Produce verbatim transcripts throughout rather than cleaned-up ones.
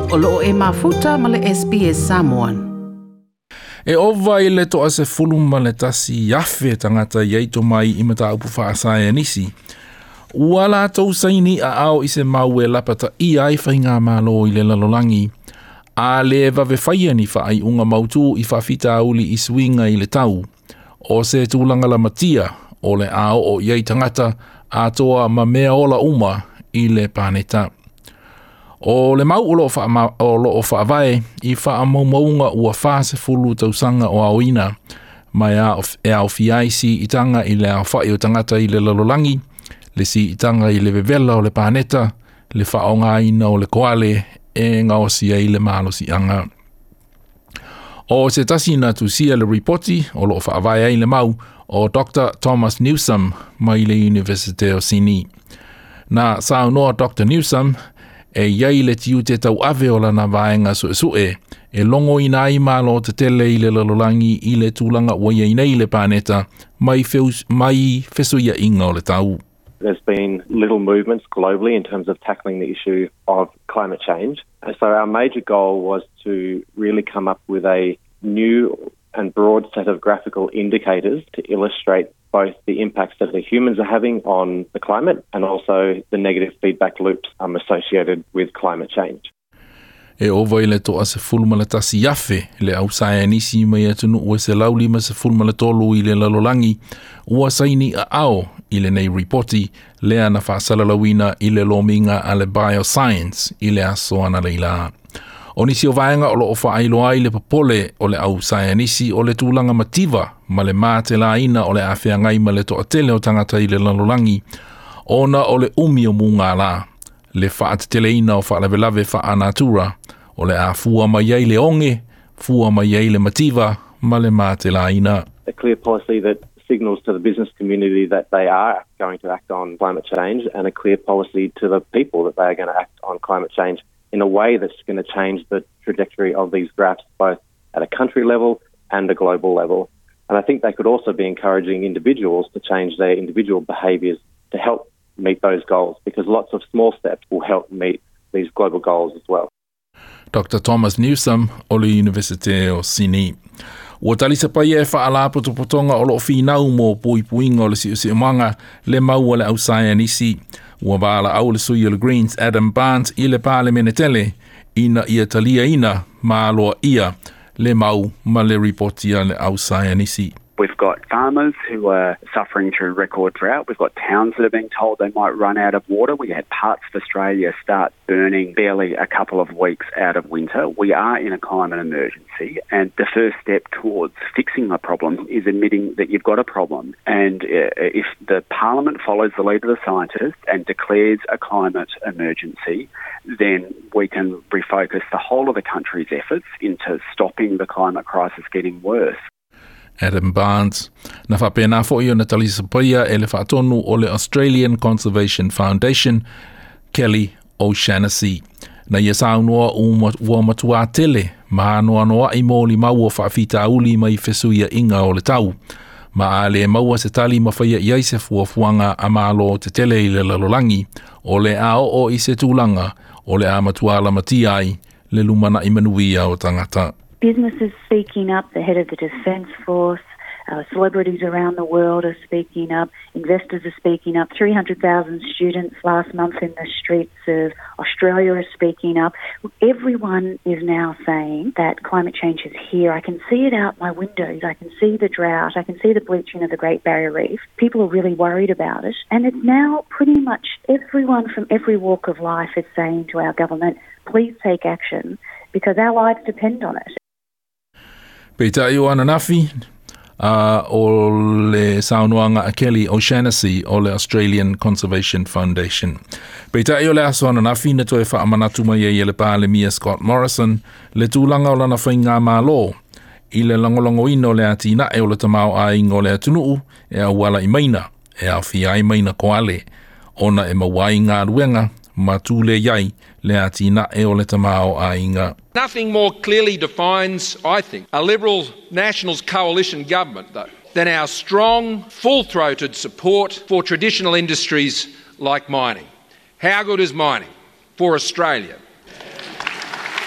O loo e mafuta ma le S B S Samoan. E ova i le toa se fulu ma le tasi yafe tangata yeito mai i mata upu whaasaya nisi. Ua la tau saini a ao i se mau e lapata i ai whainga malo i le lalolangi. A le vave whaia ni whaai unga mautu i whawhita uli i swinga i le tau. O se tūlanga la matia o le ao o iei tangata a toa ma mea ola uma i le paneta. O le mau o loo whaavae i whaamaumaunga ua whaase fulu tausanga o aoina mai a e au fiaisi i tanga i le au whai o tangata i le lalolangi, le si i tanga i le vevela o le paneta, le whaonga ina o le koale e ngaosia i le malosi anga. O se tasina tu sia le reporti o loo whaavae i le mau o Doctor Thomas Newsom mai le University of Sydney. Na sao noa Doctor Newsom e iai le tiu te tau ave o lana vaenga sue sue, e longo ina i malo te tele i le lalolangi i le tūlanga ua iei nei le paneta, mai, feus, mai fesuia inga o le tau. There's been little movements globally in terms of tackling the issue of climate change. And so our major goal was to really come up with a new and broad set of graphical indicators to illustrate both the impacts that the humans are having on the climate and also the negative feedback loops um, associated with climate change. E ova i le toa se fulma le tasi yafe, le au saia nisi mai atunu ua se lauli ma se fulma le tolu i le lalolangi, ua saini a ao i le nei reporti, lea na whaasalalawina i le lominga a le bioscience i le aso ana leila. O nisi o vaenga o lo o whaailo ai le papole o le au saia nisi o le tūlanga mativa ma le māte la ina o le awhea ngai ma le toa tele o tangata i le lalolangi, ona o le umi o munga la, le whaatele ina o whaalavelave whaanatura, o le a fua mai ei le onge, fua mai ei le mativa ma le māte la ina. A clear policy that signals to the business community that they are going to act on climate change and a clear policy to the people that they are going to act on climate change in a way that's going to change the trajectory of these graphs both at a country level and a global level. And I think they could also be encouraging individuals to change their individual behaviours to help meet those goals, because lots of small steps will help meet these global goals as well. Doctor Thomas Newsom o le University of Sydney. Ua talisa pai e whaala potopotonga o loo whinau mō puipuinga o le si usi umanga le maua le au saia nisi. Ua wala au le sui o le Greens Adam Barnes i le pāle menetele ina ia talia ina māloa ia le mau ma le reportia le au saia nisi. We've got farmers who are suffering through record drought. We've got towns that are being told they might run out of water. We had parts of Australia start burning barely a couple of weeks out of winter. We are in a climate emergency, and the first step towards fixing the problem is admitting that you've got a problem. And if the Parliament follows the lead of the scientists and declares a climate emergency, then we can refocus the whole of the country's efforts into stopping the climate crisis getting worse. Adam Barnes. Na whapena fo i o na talisa paia e le whaatonu o le Australian Conservation Foundation, Kelly O'Shannessy. Na ia saunua ua matua tele, ma anoa noa i mōli maua whaafita uli mai fesuia inga o le tau. Ma a le maua se tali mawhaia i aise fuafuanga a malo te tele i le lalolangi, o le ao o i se tūlanga, o le a matua la matiai, le lumana i manuia o tangata. Businesses speaking up, the head of the Defence Force, uh, celebrities around the world are speaking up, investors are speaking up, three hundred thousand students last month in the streets of Australia are speaking up. Everyone is now saying that climate change is here. I can see it out my windows. I can see the drought. I can see the bleaching of the Great Barrier Reef. People are really worried about it. And it's now pretty much everyone from every walk of life is saying to our government, please take action, because our lives depend on it. Peita i o ananafi uh, o le saunuanga a Kelly O'Shannessy o le Australian Conservation Foundation. Peita i o le aso ananafi na toe whaamanatu mai e le pāle Mia Scott Morrison le tūlanga o lana whainga mā lō. I le langolongo ino le atina e o le tamau a ingo le atunuu e a wala i maina e a whia i maina koale. Ona e mawai ngā ruenga ma tūle iai le atina e o le tamau a inga. Nothing more clearly defines, I think, a Liberal Nationals coalition government, though, than our strong, full-throated support for traditional industries like mining. How good is mining for Australia?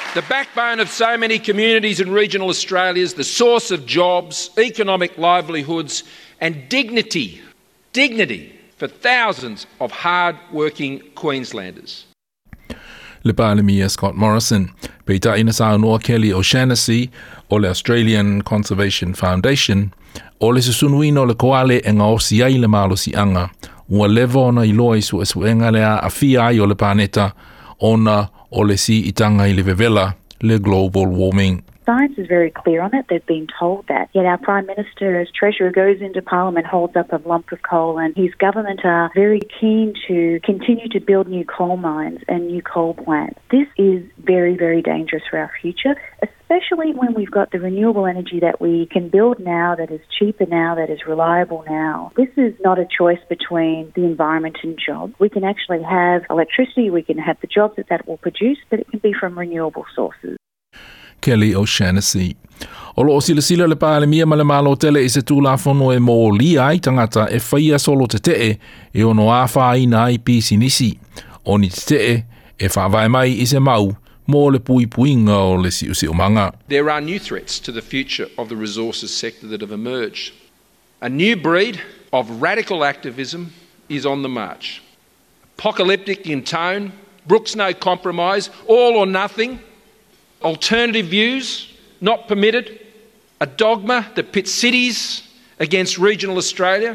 The backbone of so many communities in regional Australia is the source of jobs, economic livelihoods and dignity, dignity for thousands of hard-working Queenslanders. Le Palemia Scott Morrison, Peita ina sa noa Kelly O'Shannessy o le Australian Conservation Foundation, o le susunuino le koale e ngā osi ai le malo si anga, ua levo na iloa isu esuenga le a afia ai o le planeta, ona o le si itanga i le vevela, le global warming. Science is very clear on it. They've been told that. Yet our Prime Minister, as Treasurer, goes into Parliament, holds up a lump of coal, and his government are very keen to continue to build new coal mines and new coal plants. This is very, very dangerous for our future, especially when we've got the renewable energy that we can build now, that is cheaper now, that is reliable now. This is not a choice between the environment and jobs. We can actually have electricity, we can have the jobs that that will produce, but it can be from renewable sources. Kelly O'Shannessy. O lo sila sila le Palemia ma le malo tele i se tūlafono e mō lia i tangata e whaia solo te te e ono a whaina i pisi nisi. O ni te te e whawai mai i se mau mō le pui puinga o le si usi umanga. There are new threats to the future of the resources sector that have emerged. A new breed of radical activism is on the march. Apocalyptic in tone, brooks no compromise, all or nothing, alternative views not permitted, a dogma that pits cities against regional Australia.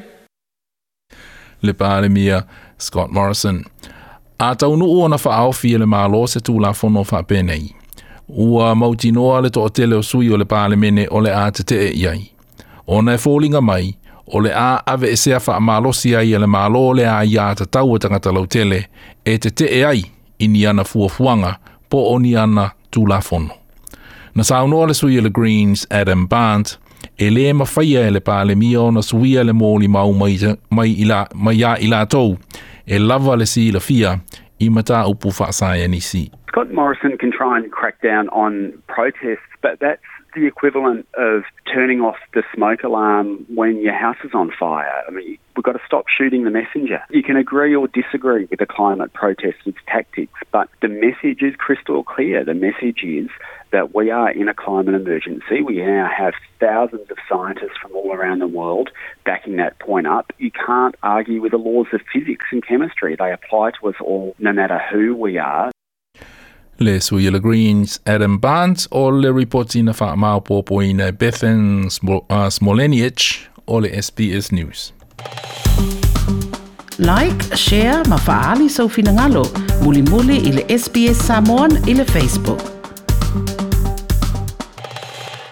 Le Palemia Scott Morrison. A taunu ua na whaawhia le malo se tūlafono whapenei. Ua mautinoa le toa tele o sui o le Palemene o le a te te e iai. O na e fōlinga mai, o le a ave e sea wha malosi ai e le malo le a ia ta tau o tangata lau tele, e te te e ai ini ana fuafuanga po o ni ana tūlafono. Na saunoa le sui le Greens Adam Bant, e le mawhaia e le Palemia o na suia le mōli mau mai, mai, ila, mai a ila tau, e lava le si la fia I mata upu whaasaya nisi. Scott Morrison can try and crack down on protests, but that's the equivalent of turning off the smoke alarm when your house is on fire. I mean, we've got to stop shooting the messenger. You can agree or disagree with the climate protests' tactics, but the message is crystal clear. The message is that we are in a climate emergency. We now have thousands of scientists from all around the world backing that point up. You can't argue with the laws of physics and chemistry. They apply to us all, no matter who we are. Le sui le Greens Adam Barnes o le reporti na wha maupopo I na Bethan Smolenic o le S B S News. Like, share, ma faali sau finangalo, muli muli I le S B S Samoan I le Facebook.